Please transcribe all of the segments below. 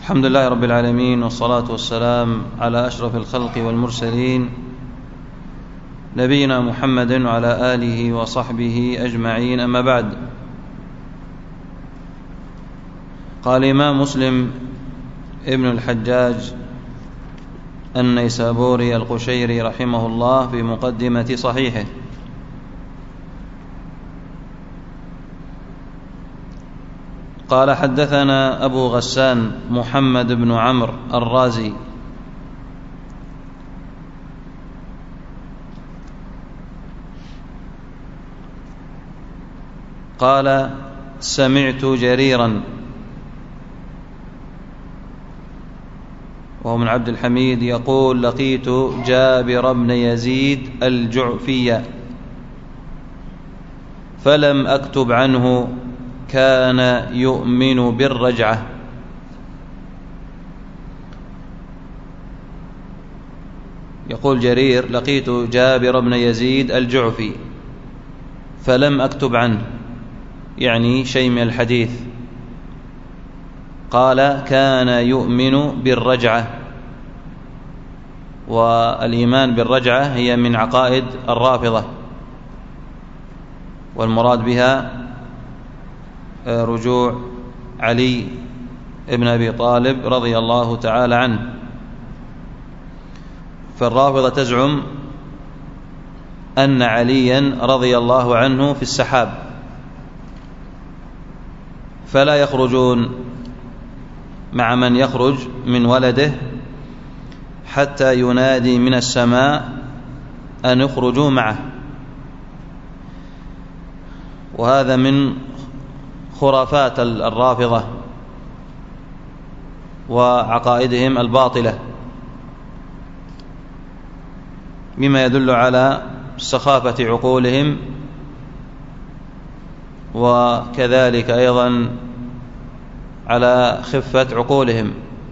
الحمد لله رب العالمين، والصلاة والسلام على أشرف الخلق والمرسلين نبينا محمد وعلى آله وصحبه أجمعين. أما بعد، قال الإمام مسلم ابن الحجاج النيسابوري القشيري رحمه الله في مقدمة صحيحه: قال: حدثنا أبو غسان محمد بن عمرو الرازي قال: سمعت جريرا وهو من عبد الحميد يقول: لقيت جابر بن يزيد الجعفي فلم أكتب عنه، كان يؤمن بالرجعة. يقول جرير: لقيت جابر بن يزيد الجعفي فلم أكتب عنه، يعني شيء من الحديث. قال: كان يؤمن بالرجعة، والإيمان بالرجعة هي من عقائد الرافضة، والمراد بها رجوع علي ابن أبي طالب رضي الله تعالى عنه. فالرافضة تزعم أن عليا رضي الله عنه في السحاب، فلا يخرجون مع من يخرج من ولده حتى ينادي من السماء أن يخرجوا معه. وهذا من خرافات الرافضة وعقائدهم الباطلة، مما يدل على سخافة عقولهم، وكذلك أيضا على خفة عقولهم.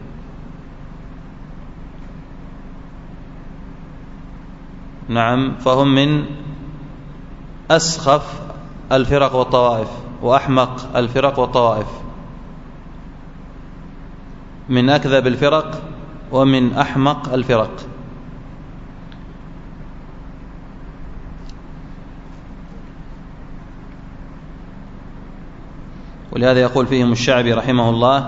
نعم، فهم من أسخف الفرق والطوائف وأحمق الفرق والطوائف، من أكذب الفرق ومن أحمق الفرق. ولهذا يقول فيهم الشعبي رحمه الله: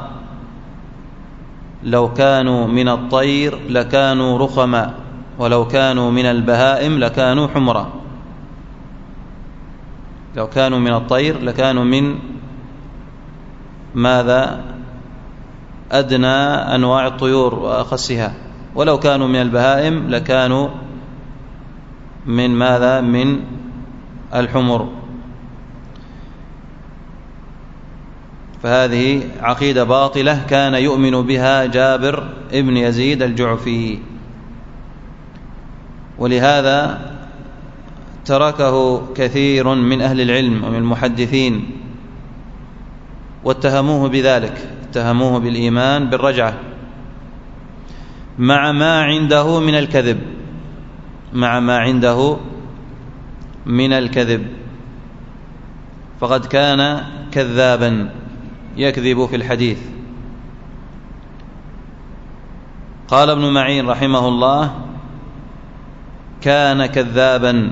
لو كانوا من الطير لكانوا رخما، ولو كانوا من البهائم لكانوا حمرا. لو كانوا من الطير لكانوا من ماذا؟ أدنى أنواع الطيور وأخسها، ولو كانوا من البهائم لكانوا من ماذا؟ من الحمر. فهذه عقيدة باطلة كان يؤمن بها جابر ابن يزيد الجعفي، ولهذا تركه كثير من أهل العلم ومن المحدثين، واتهموه بذلك، اتهموه بالإيمان بالرجعة مع ما عنده من الكذب، مع ما عنده من الكذب، فقد كان كذابا يكذب في الحديث. قال ابن معين رحمه الله: كان كذابا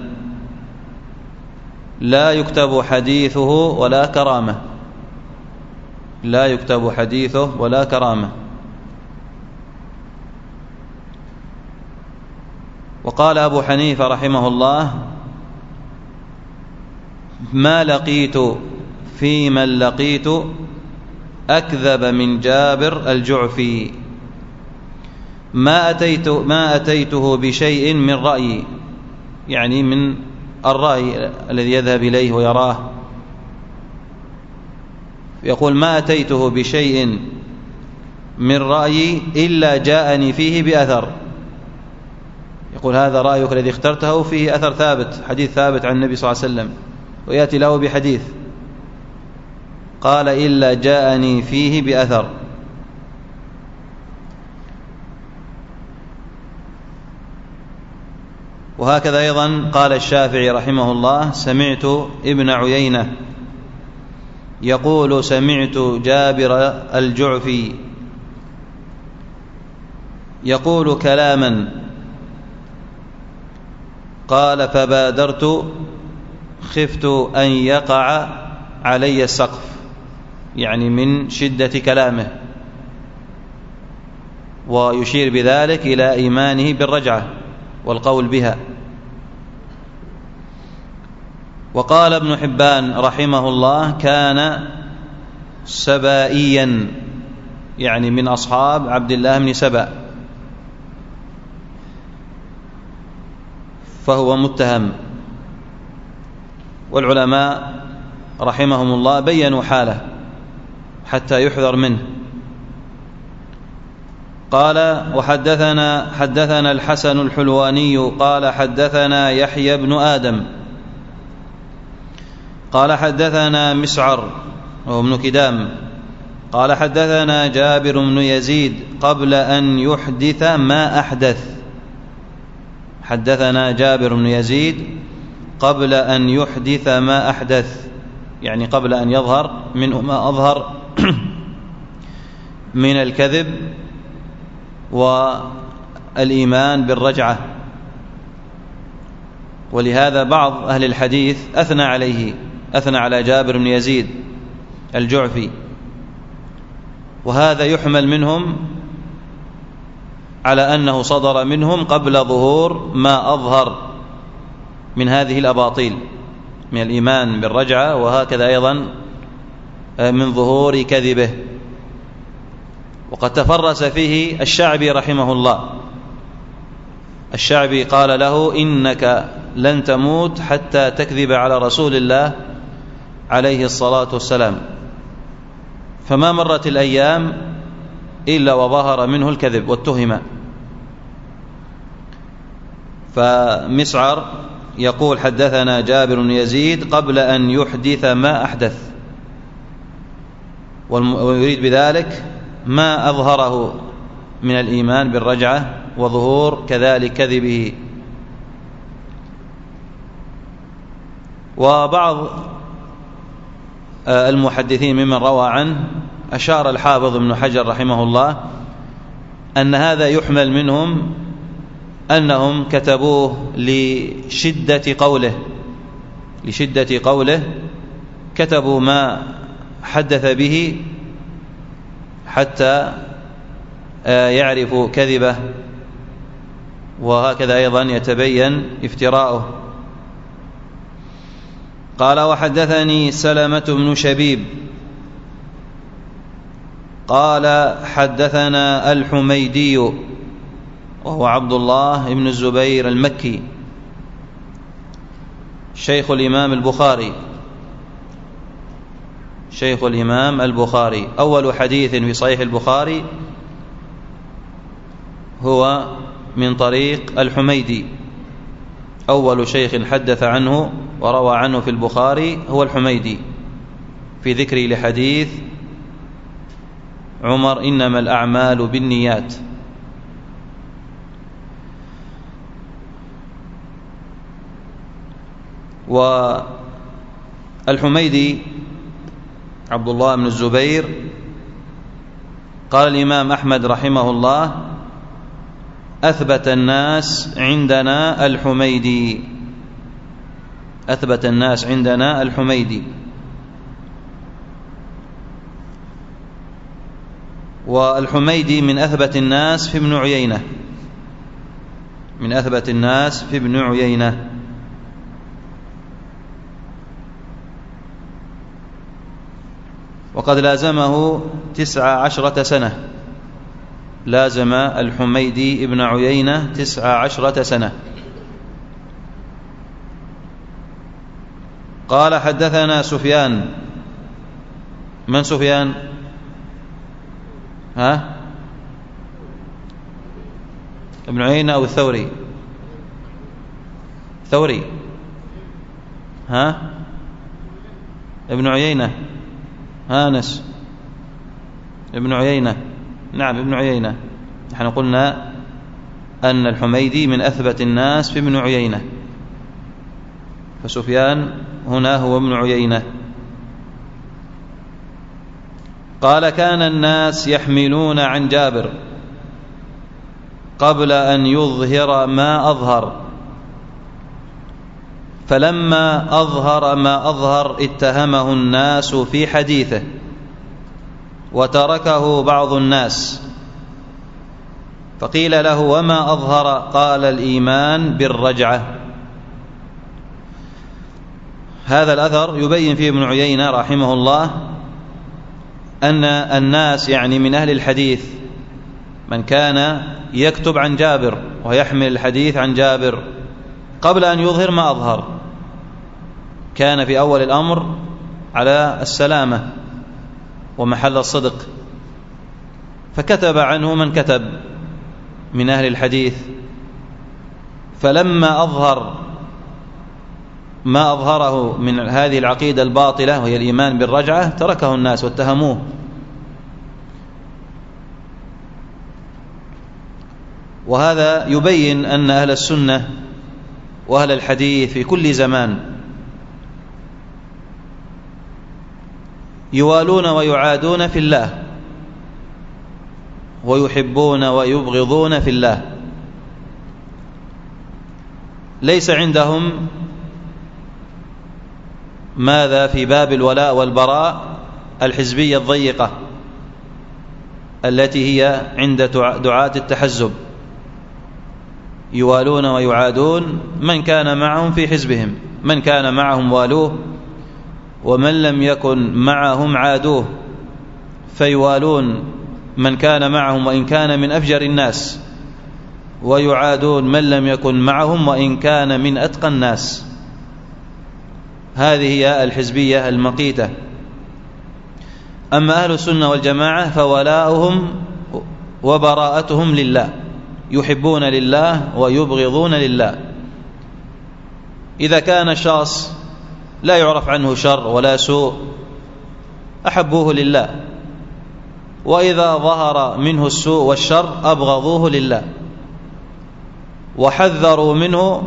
لا يكتب حديثه ولا كرامة، لا يكتب حديثه ولا كرامة. وقال أبو حنيفة رحمه الله: ما لقيت في من لقيت أكذب من جابر الجعفي، ما أتيته بشيء من رأيي، يعني من الرأي الذي يذهب إليه ويراه. يقول: ما أتيته بشيء من رأيي إلا جاءني فيه بأثر. يقول: هذا رأيك الذي اخترته فيه أثر ثابت، حديث ثابت عن النبي صلى الله عليه وسلم، ويأتي له بحديث. قال: إلا جاءني فيه بأثر. وهكذا أيضا قال الشافعي رحمه الله: سمعت ابن عيينة يقول: سمعت جابر الجعفي يقول كلاما، قال فبادرت خفت أن يقع علي السقف، يعني من شدة كلامه، ويشير بذلك إلى إيمانه بالرجعة والقول بها. وقال ابن حبان رحمه الله كان سبائيا، يعني من أصحاب عبد الله بن سبأ، فهو متهم. والعلماء رحمهم الله بينوا حاله حتى يحذر منه. قال حدثنا الحسن الحلواني قال حدثنا يحيى بن آدم قال حدثنا مسعر وهو ابن كدام قال حدثنا جابر بن يزيد قبل أن يحدث ما أحدث. حدثنا جابر بن يزيد قبل أن يحدث ما أحدث، يعني قبل أن يظهر منه ما أظهر من الكذب والإيمان بالرجعة. ولهذا بعض أهل الحديث أثنى على جابر بن يزيد الجعفي، وهذا يحمل منهم على أنه صدر منهم قبل ظهور ما أظهر من هذه الأباطيل من الإيمان بالرجعة، وهكذا أيضا من ظهور كذبه. وقد تفرس فيه الشعبي رحمه الله. الشعبي قال له إنك لن تموت حتى تكذب على رسول الله عليه الصلاة والسلام، فما مرت الأيام إلا وظهر منه الكذب واتهم. فمسعر يقول حدثنا جابر بن يزيد قبل أن يحدث ما أحدث، ويريد بذلك ما أظهره من الإيمان بالرجعة وظهور كذلك كذبه. وبعض المحدثين ممن روى عنه أشار الحافظ ابن حجر رحمه الله أن هذا يحمل منهم أنهم كتبوه لشدة قوله كتبوا ما حدث به حتى يعرفوا كذبه، وهكذا أيضا يتبين افتراؤه. قال وحدثني سلمة بن شبيب قال حدثنا الحميدي وهو عبد الله بن الزبير المكي شيخ الإمام البخاري. أول حديث في صحيح البخاري هو من طريق الحميدي. أول شيخ حدث عنه وروى عنه في البخاري هو الحميدي، في ذكري لحديث عمر إنما الأعمال بالنيات. والحميدي عبد الله بن الزبير قال الإمام أحمد رحمه الله أثبت الناس عندنا الحميدي. والحميدي من أثبت الناس في ابن عيينة، وقد لازمه 19 سنة. لازم الحميدي ابن عيينة 19 سنة. قال حدثنا سفيان. من سفيان؟ ابن عيينة أو الثوري؟ ابن عيينة. هانس ابن عيينة. نعم ابن عيينة. نحن قلنا أن الحميدي من أثبت الناس في ابن عيينة، فسفيان هنا هو ابن عيينة. قال كان الناس يحملون عن جابر، قبل أن يظهر ما أظهر، فلما أظهر ما أظهر اتهمه الناس في حديثه وتركه بعض الناس، فقيل له: وما أظهر؟ قال: الإيمان بالرجعة. هذا الأثر يبين فيه ابن عيينة رحمه الله أن الناس، يعني من أهل الحديث، من كان يكتب عن جابر ويحمل الحديث عن جابر قبل أن يظهر ما أظهر، كان في أول الأمر على السلامة ومحل الصدق، فكتب عنه من كتب من أهل الحديث، فلما أظهر ما أظهره من هذه العقيدة الباطلة وهي الإيمان بالرجعة تركه الناس واتهموه. وهذا يبين أن أهل السنة وأهل الحديث في كل زمان يوالون ويعادون في الله، ويحبون ويبغضون في الله، ليس عندهم ماذا في باب الولاء والبراء الحزبية الضيقة التي هي عند دعاة التحزب، يوالون ويعادون من كان معهم في حزبهم، من كان معهم والوه ومن لم يكن معهم عادوه، فيوالون من كان معهم وإن كان من أفجر الناس، ويعادون من لم يكن معهم وإن كان من أتقى الناس. هذه هي الحزبية المقيتة. أما أهل السنة والجماعة فولاؤهم وبراءتهم لله، يحبون لله ويبغضون لله. إذا كان الشخص لا يعرف عنه شر ولا سوء أحبوه لله، وإذا ظهر منه السوء والشر أبغضوه لله، وحذروا منه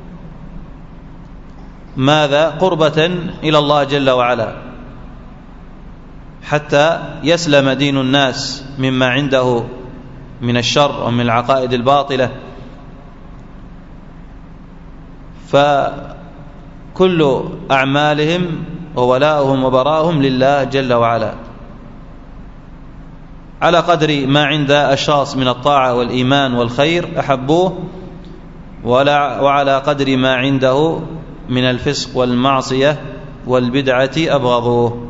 ماذا؟ قربة إلى الله جل وعلا، حتى يسلم دين الناس مما عنده من الشر ومن العقائد الباطلة. فكل أعمالهم وولاؤهم وبراءهم لله جل وعلا، على قدر ما عند الشخص من الطاعة والإيمان والخير أحبوه، وعلى قدر ما عنده من الفسق والمعصية والبدعة أبغضوه.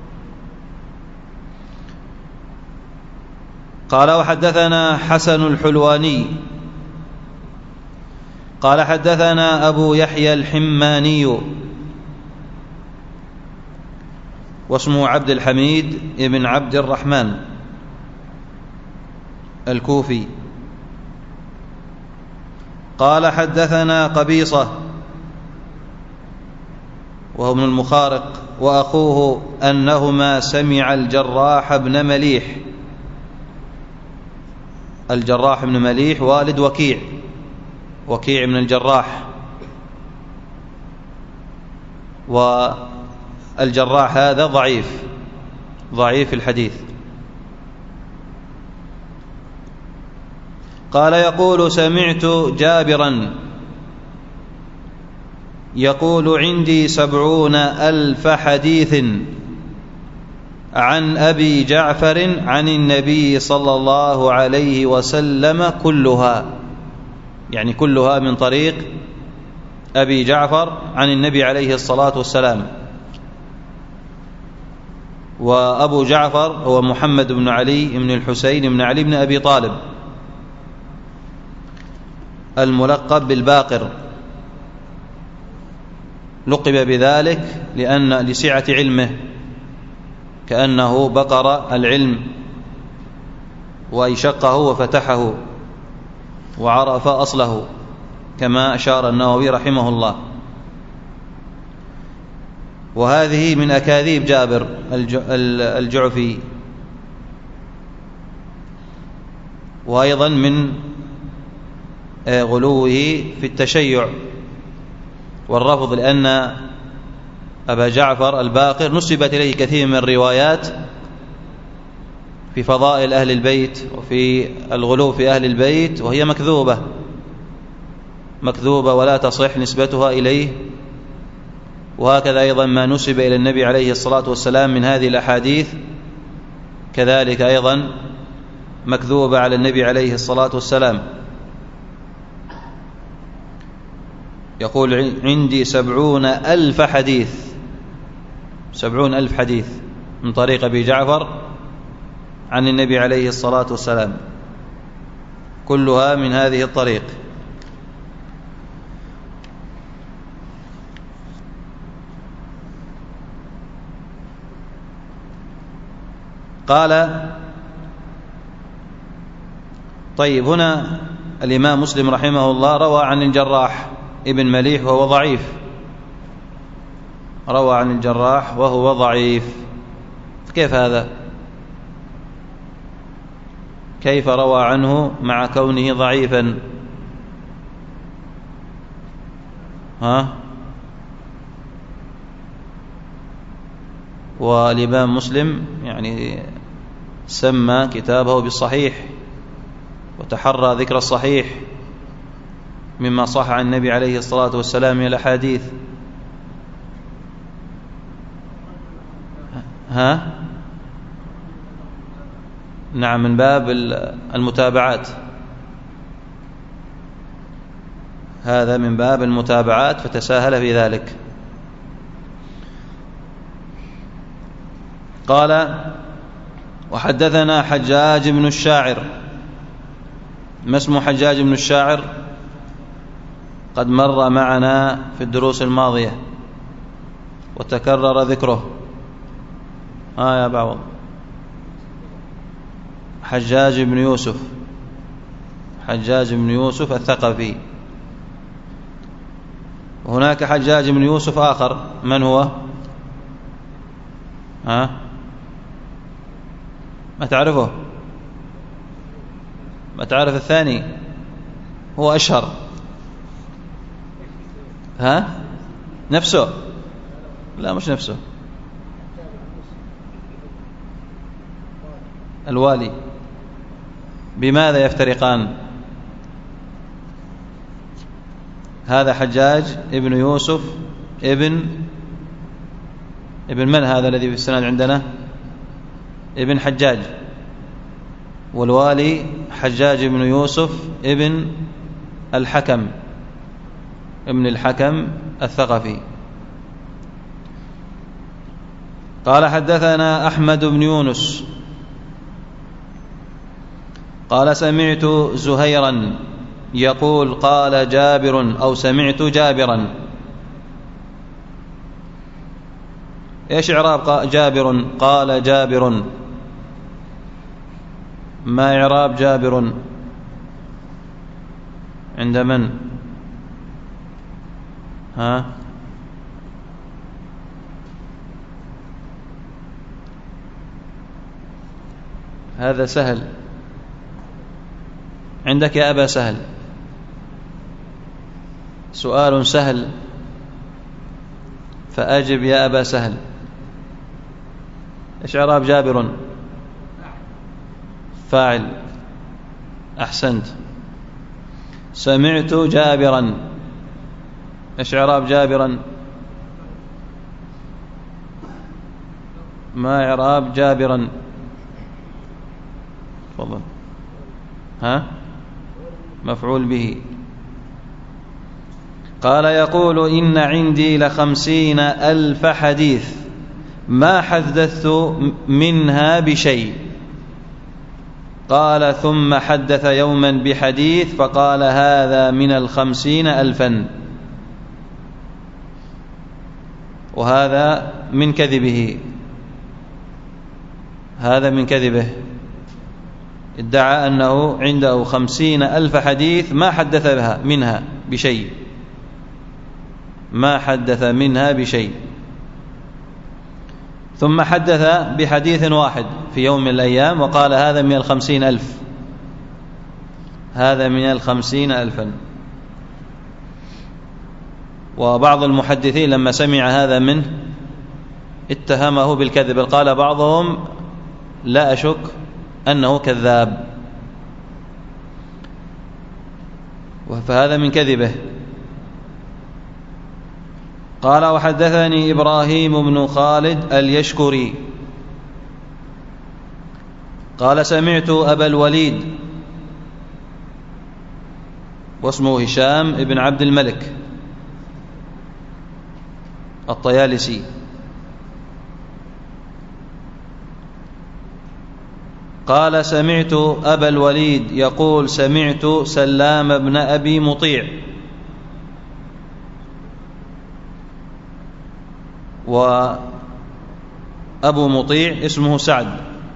قال: وحدثنا حسن الحلواني قال: حدثنا أبو يحيى الحماني واسمه عبد الحميد ابن عبد الرحمن الكوفي. قال: حدثنا قبيصة وهو ابن المخارق وأخوه أنهما سمع الجراح بن مليح. الجراح بن مليح والد وكيع بن الجراح، والجراح هذا ضعيف الحديث. قال: يقول: سمعت جابرا يقول: عندي 70,000 حديث عن أبي جعفر عن النبي صلى الله عليه وسلم كلها، يعني كلها من طريق أبي جعفر عن النبي عليه الصلاة والسلام. وأبو جعفر هو محمد بن علي بن الحسين بن علي بن أبي طالب الملقب بالباقر، لقب بذلك لأن لسعة علمه، كأنه بقر العلم وأيشقه وفتحه وعرف أصله، كما أشار النووي رحمه الله. وهذه من أكاذيب جابر الجعفي، وأيضا من غلوه في التشيع والرفض، لأن أبا جعفر الباقر نسبت إليه كثير من الروايات في فضائل أهل البيت وفي الغلو في أهل البيت، وهي مكذوبة ولا تصح نسبتها إليه. وهكذا أيضا ما نسب إلى النبي عليه الصلاة والسلام من هذه الأحاديث كذلك أيضا مكذوبة على النبي عليه الصلاة والسلام. يقول عندي 70,000 حديث، 70,000 حديث من طريق أبي جعفر عن النبي عليه الصلاة والسلام، كلها من هذه الطريق. قال طيب، هنا الإمام مسلم رحمه الله روى عن الجراح ابن مليح وهو ضعيف، روى عن الجراح وهو ضعيف. كيف هذا؟ كيف روى عنه مع كونه ضعيفا؟ والإمام مسلم يعني سمى كتابه بالصحيح وتحرى ذكر الصحيح مما صح عن النبي عليه الصلاة والسلام من الأحاديث. نعم، من باب المتابعات، هذا من باب المتابعات فتساهل في ذلك. قال وحدثنا حجاج بن الشاعر. ما اسم حجاج بن الشاعر؟ قد مر معنا في الدروس الماضية وتكرر ذكره. يا بعض، حجاج بن يوسف، حجاج بن يوسف الثقفي. هناك حجاج بن يوسف آخر، من هو؟ ما تعرفه؟ ما تعرف الثاني؟ هو أشهر. نفسه؟ لا، مش نفسه، الوالي. بماذا يفترقان؟ هذا حجاج ابن يوسف ابن من هذا الذي في السند عندنا؟ ابن حجاج. والوالي حجاج بن يوسف ابن الحكم، ابن الحكم الثقفي. قال حدثنا أحمد بن يونس قال سمعت زهيرا يقول قال جابر، أو سمعت جابرا. إيش إعراب جابر؟ قال جابر. ما إعراب جابر عند من؟ هذا سهل عندك يا أبا سهل، سؤال سهل فأجب يا أبا سهل. إيش إعراب جابر؟ فاعل، أحسنت. سمعت جابرا، إيش إعراب جابرا؟ ما إعراب جابرا؟ تفضل. مفعول به. قال يقول إن عندي 50,000 حديث ما حدثت منها بشيء. قال ثم حدث يوما بحديث فقال هذا من 50,000، وهذا من كذبه، هذا من كذبه. ادعى أنه عنده 50,000 حديث ما حدث منها بشيء، ما حدث منها بشيء. ثم حدث بحديث واحد في يوم من الأيام وقال هذا من 50,000، هذا من 50,000. وبعض المحدثين لما سمع هذا منه اتهمه بالكذب. قال بعضهم لا أشك أنه كذاب، فهذا من كذبه. قال: وحدثني إبراهيم بن خالد اليشكري قال: سمعت أبا الوليد واسمه هشام بن عبد الملك الطيالسي قال: سمعت أبا الوليد يقول: سمعت سلام بن أبي مطيع، وأبو مطيع اسمه سعد،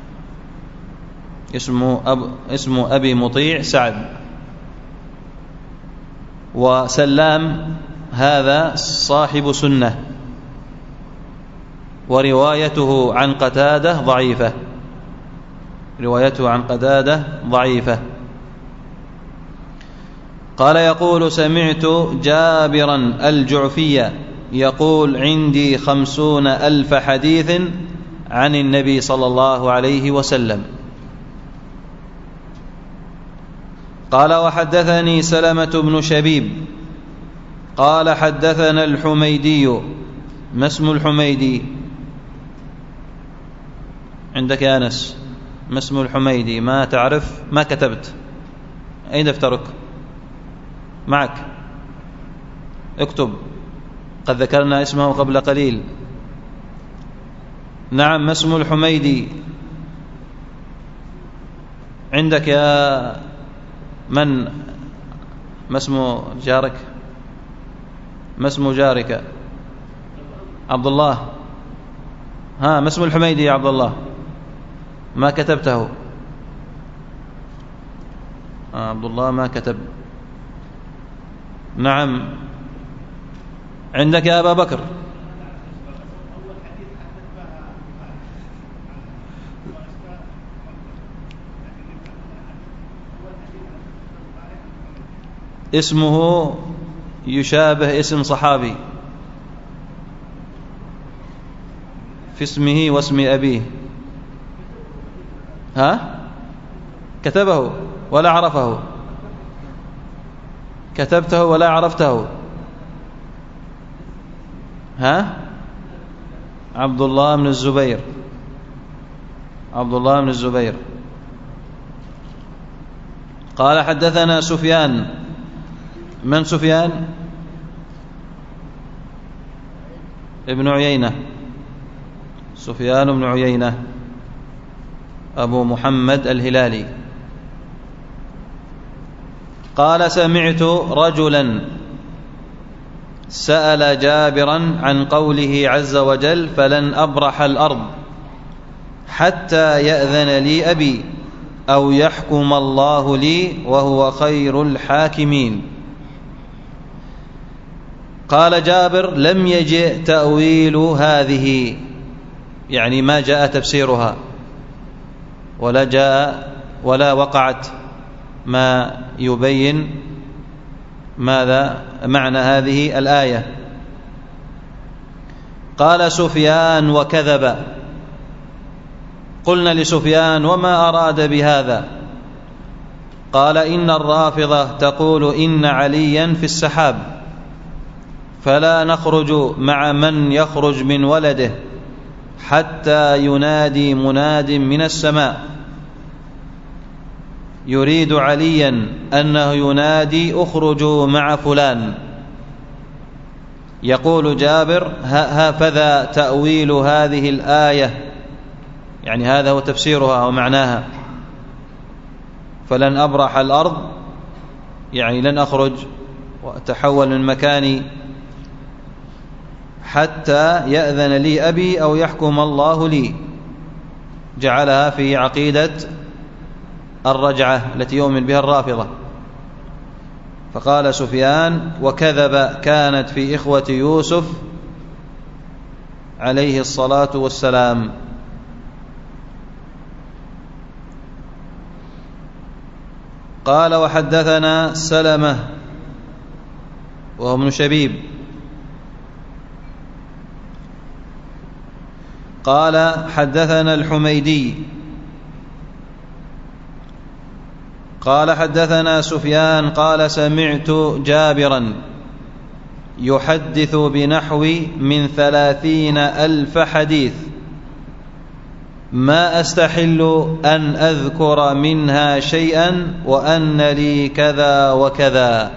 اسم أبي مطيع سعد، وسلام هذا صاحب سنة، وروايته عن قتادة ضعيفة، روايته عن قتادة ضعيفة. قال: يقول: سمعت جابرا الجعفي يقول: عندي 50,000 حديث عن النبي صلى الله عليه وسلم. قال: وحدثني سلمة بن شبيب قال: حدثنا الحميدي. ما اسم الحميدي عندك يا أنس؟ ما اسم الحميدي؟ ما تعرف؟ ما كتبت؟ أين دفترك؟ معك؟ اكتب، قد ذكرنا اسمه قبل قليل. نعم، ما اسم الحميدي عندك يا من؟ ما اسم جارك؟ ما اسم جارك؟ عبد الله. ها، ما اسم الحميدي يا عبد الله؟ ما كتبته. عبد الله ما كتب. نعم، عندك يا أبا بكر؟ اسمه يشابه اسم صحابي في اسمه واسم أبيه. ها؟ كتبه ولا عرفه؟ كتبته ولا عرفته؟ ها؟ عبد الله بن الزبير. عبد الله بن الزبير. قال: حدثنا سفيان. من سفيان؟ ابن عيينة. سفيان بن عيينة أبو محمد الهلالي. قال: سمعت رجلا سأل جابرا عن قوله عز وجل: فلن أبرح الأرض حتى يأذن لي أبي أو يحكم الله لي وهو خير الحاكمين. قال جابر: لم يجئ تأويل هذه، يعني ما جاء تفسيرها، ولا وقعت ما يبين ماذا معنى هذه الآية. قال سفيان: وكذب. قلنا لسفيان: وما أراد بهذا؟ قال: إن الرافضة تقول إن عليا في السحاب، فلا نخرج مع من يخرج من ولده حتى ينادي مناد من السماء يريد عليا أنه ينادي: اخرجوا مع فلان. يقول جابر: هكذا تأويل هذه الآية، يعني هذا هو تفسيرها ومعناها. فلن أبرح الأرض يعني لن أخرج وأتحول من مكاني حتى يأذن لي أبي أو يحكم الله لي. جعلها في عقيدة الرجعة التي يؤمن بها الرافضة. فقال سفيان: وكذب، كانت في إخوة يوسف عليه الصلاة والسلام. قال: وحدثنا سلمة وهو ابن شبيب قال: حدثنا الحميدي قال حدثنا سفيان قال سمعت جابرا يحدث بنحو من 30,000 حديث ما أستحل أن أذكر منها شيئا وأن لي كذا وكذا.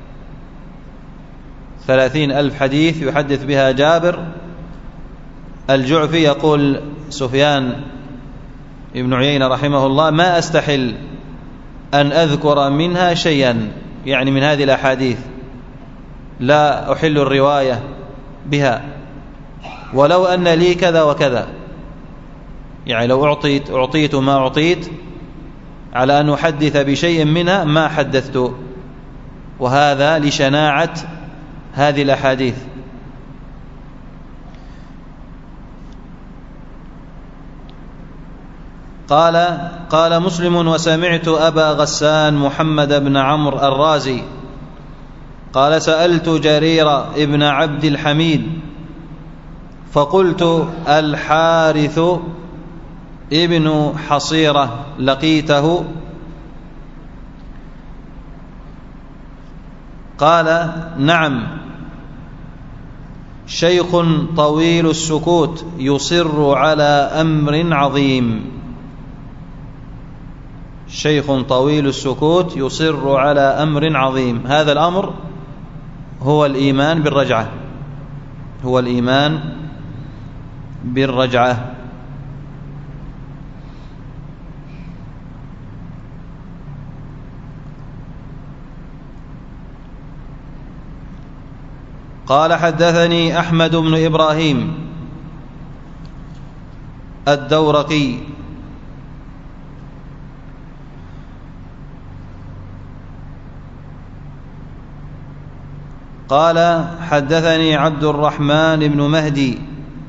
30,000 حديث يحدث بها جابر الجعفي. يقول سفيان ابن عيينة رحمه الله: ما أستحل أن أذكر منها شيئا، يعني من هذه الأحاديث لا أحل الرواية بها ولو أن لي كذا وكذا، يعني لو أعطيت ما أعطيت على أن أحدث بشيء منها ما حدثت، وهذا لشناعة هذه الأحاديث. قال مسلم: وسمعت أبا غسان محمد بن عمرو الرازي قال: سألت جرير ابن عبد الحميد فقلت: الحارث ابن حصيرة لقيته؟ قال: نعم، شيخ طويل السكوت يصر على أمر عظيم. شيخ طويل السكوت يصر على أمر عظيم. هذا الأمر هو الإيمان بالرجعة، هو الإيمان بالرجعة. قال: حدثني أحمد بن إبراهيم الدورقي قال: حدثني عبد الرحمن بن مهدي،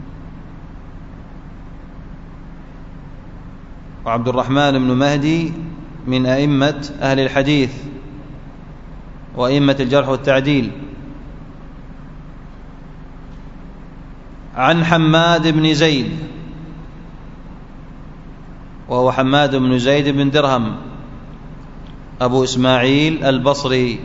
وعبد الرحمن بن مهدي من أئمة أهل الحديث وأئمة الجرح والتعديل، عن حماد بن زيد، وهو حماد بن زيد بن درهم أبو إسماعيل البصري،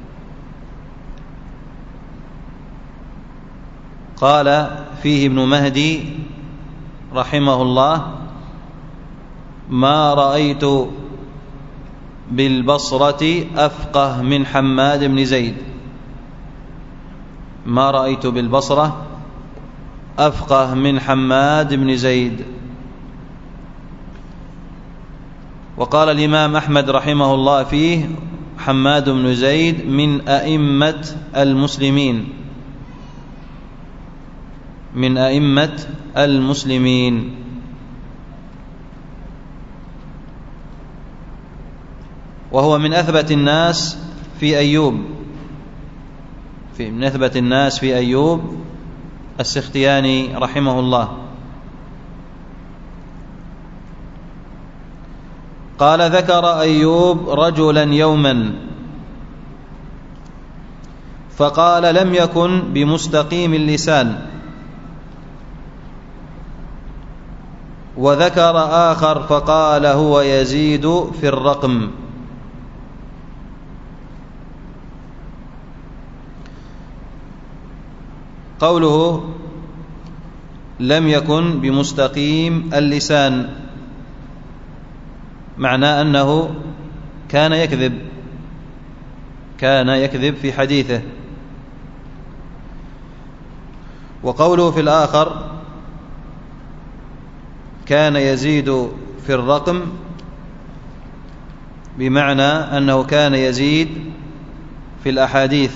قال فيه ابن مهدي رحمه الله: ما رأيت بالبصرة أفقه من حماد بن زيد. ما رأيت بالبصرة أفقه من حماد بن زيد. وقال الإمام أحمد رحمه الله فيه: حماد بن زيد من أئمة المسلمين، من أئمة المسلمين. وهو من أثبت الناس في أيوب، من أثبت الناس في أيوب السختياني رحمه الله. قال: ذكر أيوب رجلا يوما فقال: لم يكن بمستقيم اللسان. وذكر آخر فقال: هو يزيد في الرقم. قوله لم يكن بمستقيم اللسان معناه أنه كان يكذب في حديثه. وقوله في الآخر كان يزيد في الرقم بمعنى أنه كان يزيد في الأحاديث.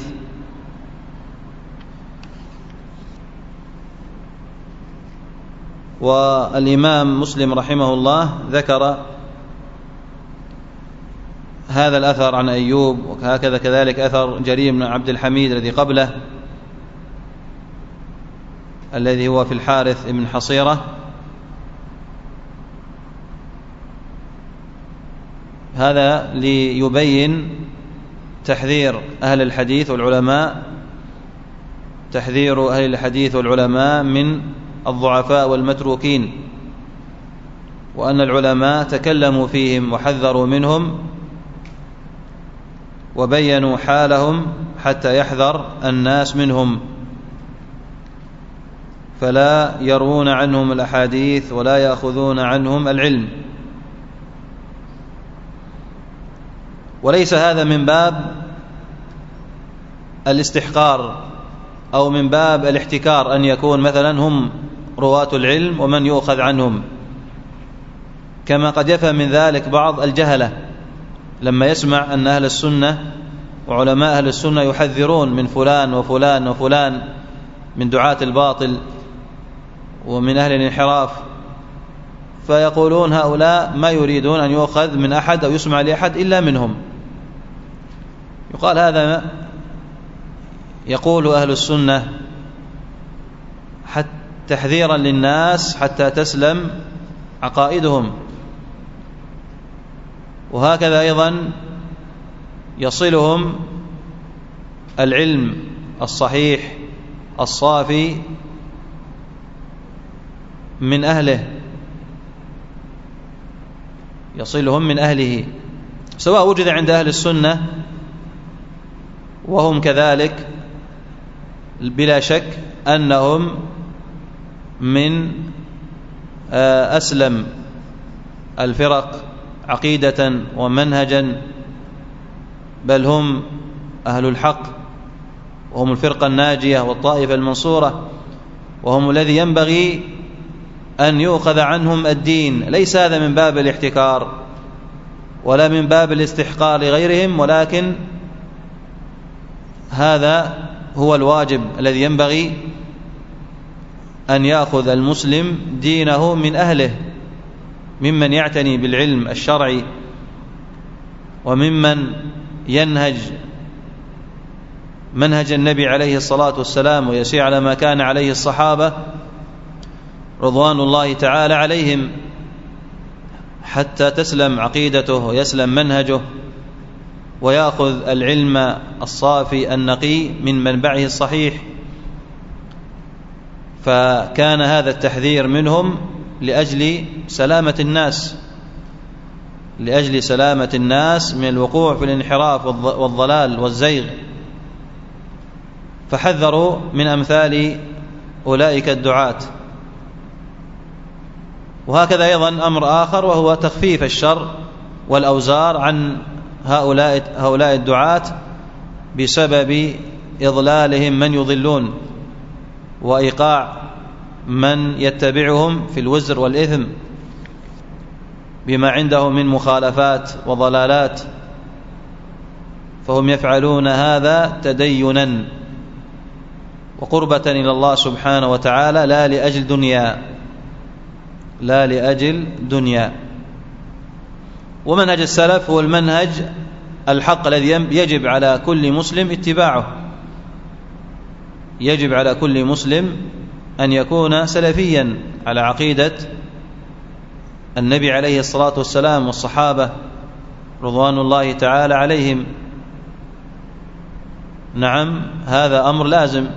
والإمام مسلم رحمه الله ذكر هذا الأثر عن أيوب، وهكذا كذلك أثر جرير بن عبد الحميد الذي قبله الذي هو في الحارث بن حصيرة. هذا ليبين تحذير أهل الحديث والعلماء، تحذير أهل الحديث والعلماء من الضعفاء والمتروكين، وأن العلماء تكلموا فيهم وحذروا منهم وبينوا حالهم حتى يحذر الناس منهم، فلا يروون عنهم الأحاديث ولا يأخذون عنهم العلم. وليس هذا من باب الاستحقار أو من باب الاحتكار أن يكون مثلا هم رواة العلم ومن يؤخذ عنهم، كما قد يفهم من ذلك بعض الجهلة لما يسمع أن أهل السنة وعلماء أهل السنة يحذرون من فلان وفلان وفلان من دعاة الباطل ومن أهل الانحراف، فيقولون هؤلاء ما يريدون أن يؤخذ من أحد أو يسمع لأحد إلا منهم. يقال هذا يقول أهل السنة تحذيرا للناس حتى تسلم عقائدهم. وهكذا أيضا يصلهم العلم الصحيح الصافي من أهله، يصلهم من أهله، سواء وجد عند أهل السنة وهم كذلك بلا شك أنهم من أسلم الفرق عقيدة ومنهجا، بل هم أهل الحق وهم الفرقة الناجية والطائفة المنصورة، وهم الذي ينبغي أن يؤخذ عنهم الدين. ليس هذا من باب الاحتكار ولا من باب الاستحقار لغيرهم، ولكن هذا هو الواجب الذي ينبغي أن يأخذ المسلم دينه من أهله، ممن يعتني بالعلم الشرعي وممن ينهج منهج النبي عليه الصلاة والسلام ويسير على ما كان عليه الصحابة رضوان الله تعالى عليهم، حتى تسلم عقيدته ويسلم منهجه ويأخذ العلم الصافي النقي من منبعه الصحيح. فكان هذا التحذير منهم لأجل سلامة الناس، لأجل سلامة الناس من الوقوع في الانحراف والضلال والزيغ، فحذروا من أمثال أولئك الدعاة. وهكذا أيضا أمر آخر، وهو تخفيف الشر والأوزار عن هؤلاء الدعاة بسبب إضلالهم من يضلون وإيقاع من يتبعهم في الوزر والإثم بما عندهم من مخالفات وضلالات، فهم يفعلون هذا تدينا وقربة إلى الله سبحانه وتعالى، لا لأجل دنيا. ومنهج السلف هو المنهج الحق الذي يجب على كل مسلم اتباعه، يجب على كل مسلم أن يكون سلفيا على عقيدة النبي عليه الصلاة والسلام والصحابة رضوان الله تعالى عليهم. نعم، هذا أمر لازم.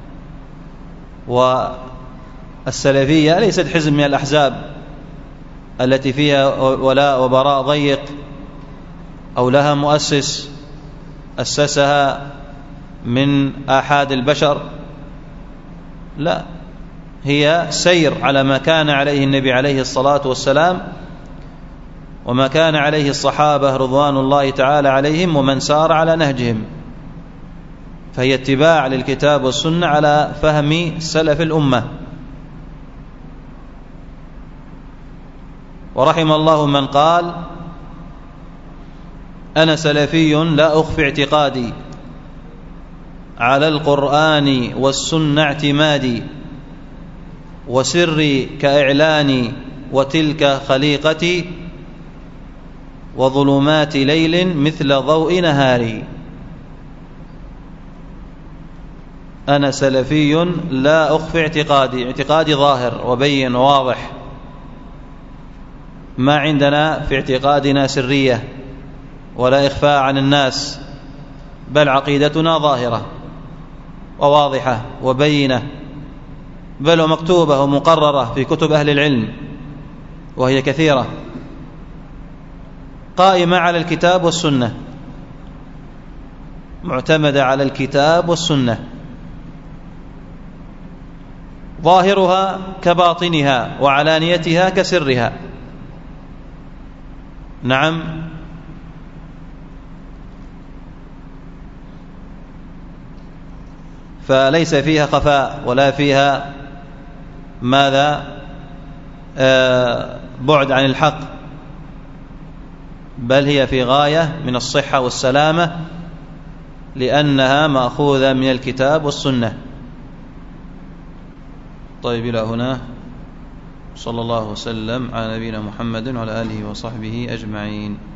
والسلفية ليست حزب من الأحزاب التي فيها ولاء وبراء ضيق، أو لها مؤسس أسسها من آحاد البشر، لا، هي سير على ما كان عليه النبي عليه الصلاة والسلام وما كان عليه الصحابة رضوان الله تعالى عليهم ومن سار على نهجهم، فهي اتباع للكتاب والسنة على فهم سلف الأمة. ورحم الله من قال: أنا سلفي لا أخفي اعتقادي، على القرآن والسنة اعتمادي، وسري كإعلاني وتلك خليقتي، وظلمات ليل مثل ضوء نهاري. أنا سلفي لا أخفي اعتقادي ظاهر وبين وواضح، ما عندنا في اعتقادنا سرية ولا إخفاء عن الناس، بل عقيدتنا ظاهرة وواضحة وبينة، بل ومكتوبة ومقررة في كتب أهل العلم وهي كثيرة، قائمة على الكتاب والسنة. معتمدة على الكتاب والسنة، ظاهرها كباطنها وعلانيتها كسرها. نعم. فليس فيها خفاء ولا فيها ماذا بعد عن الحق، بل هي في غاية من الصحة والسلامة، لأنها مأخوذة من الكتاب والسنة. طيب، إلى هنا. صلى الله وسلم على نبينا محمد وعلى آله وصحبه أجمعين.